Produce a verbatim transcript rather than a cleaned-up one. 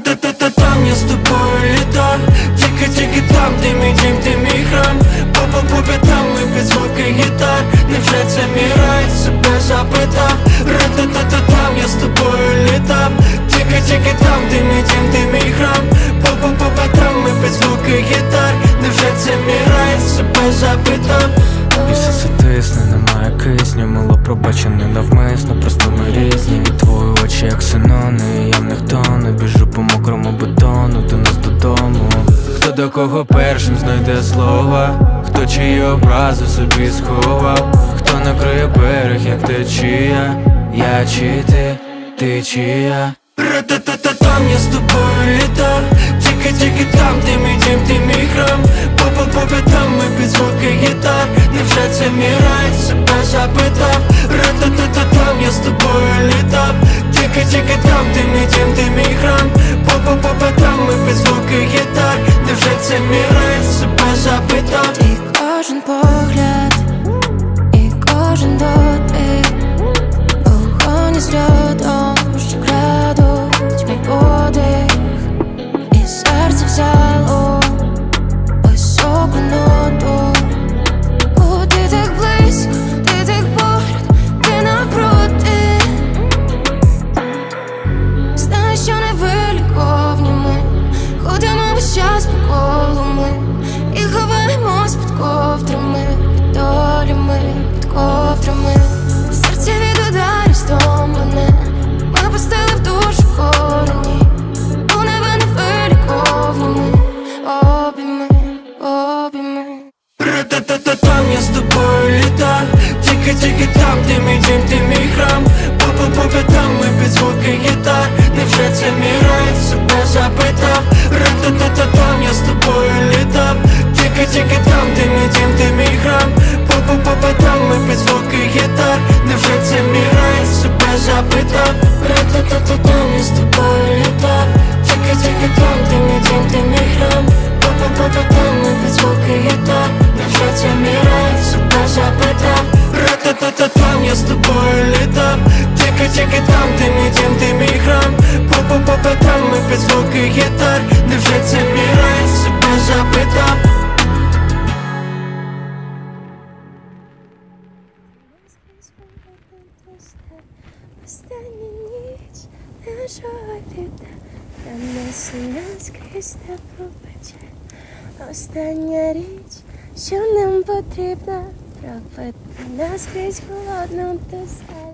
Ра-та-та-та-та, там я з тобою літав. Тільки-тільки там, ти мій дім, ти мій храм. По п'ятам ми під звуки гітар. Невже це мій рай? Себе запитав. Ра-та-та-та, там я з тобою літав. Тільки-тільки там, ти мій дім, ти мій храм. По п'ятам ми під звуки гітар. Невже це мій рай? Себе запитав. Місяця тисне, немає кисню. Мило пробачене навмисно, просто ми різні. І твої очі як синони, я в них тону. Біжу по мокрому бетону, до нас додому. Хто до кого першим знайде слова, хто чиї образи собі сховав, хто накриє берег, як течія. Я чи ти, ти чи я. Ра-та-та-та, там я з тобою літав. Тільки-тільки там, ти мій дім, ти мій храм. По п'ятам ми під звуки гітар. Невже це мій рай? Себе запитав. Ра-та-та-та, там я з тобою літав. Тільки-тільки там, ти мій дім, ти мій храм. По п'ятам ми під звуки гітар. Невже це мій рай? Себе запитав. І кожен погляд, і кожен дотик, вогонь із льодом, що крадуть мій подих. І серце взяло високу ноту. О, ти так близько, ти так поряд, ти навпроти. Знаю, що невиліковні ми ходимо весь час по колу ми і ховаємось під ковдрами, під долями, під ковдрами. Серце від ударів стомлене, ми пустили в душу корені. У неба невиліковні ми, обійми, обійми. Ра-та-та-та, там я з тобою літав. Тільки-тільки там, ти мій дім, ти мій храм. По п'ятам ми під звуки гітар. Невже це мій рай? Себе запитав. Ра-та-та-та, там я з тобою літав. Тільки-тільки там, ти мій дім, ти мій храм. По п'ятам ми під звуки гітар. Невже це мій рай? Себе запитав. Ра-та-та-та, там я з тобою літав. Тільки-тільки там, ти мій дім, ти мій храм. По п'ятам ми під звуки гітар. Невже це мій рай? Себе запитав. Ра-та-та-та, там я з тобою літав. Тільки-тільки там, ти мій дім, ти мій храм. По п'ятам ми під звуки гітар. Невже це мій рай? Себе запитав. Остання ніч нашого літа пронесена скрізь та пробаче. Остання річ, що нам потрібна, пропити наскрізь холодну достатньо.